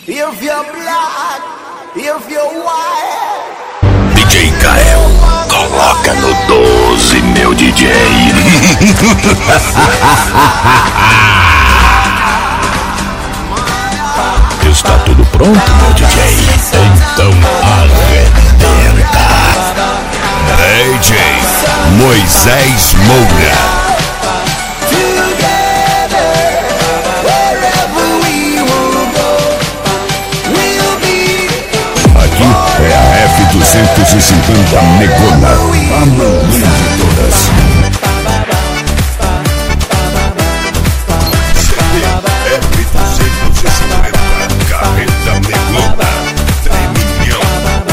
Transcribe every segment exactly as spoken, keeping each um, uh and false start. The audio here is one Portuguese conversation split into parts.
If you're black, if you're white. D J Kael, coloca no doze, meu D J. Está tudo pronto, meu D J? Então arrebenta. D J Moisés Moura. É a F duzentos e cinquenta Negona, a mamãe de todas. F duzentos e cinquenta, carreta Negona, tremilhão.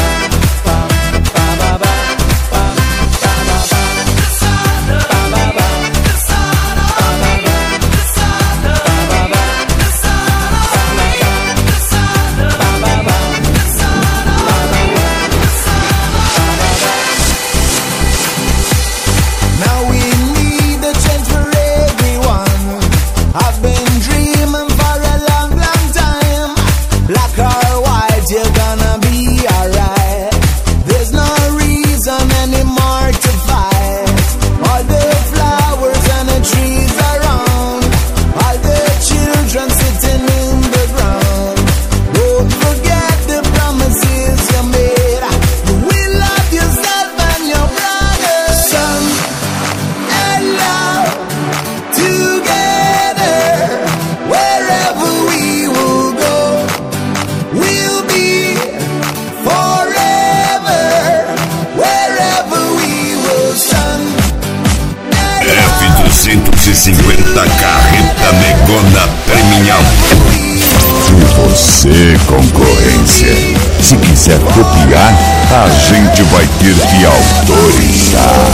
duzentos e cinquenta carreta Negona Terminal. E você, concorrência, se quiser copiar, a gente vai ter que autorizar.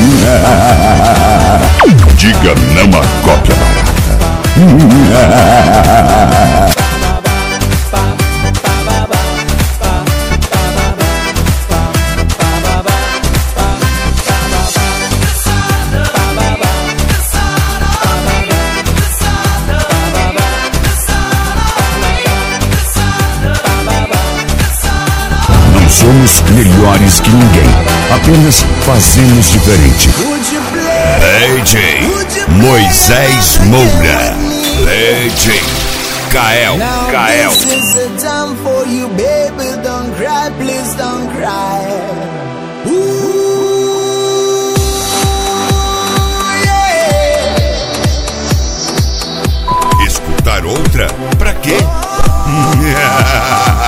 Diga não a cópia barata. Somos melhores que ninguém, apenas fazemos diferente. D J Moisés Moura, D J Kael, Kael. Escutar outra? Pra quê?